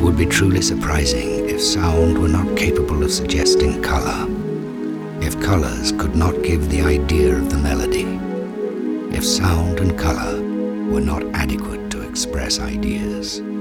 would be truly surprising if sound were not capable of suggesting color, if colors could not give the idea of the melody, if sound and color were not adequate to express ideas.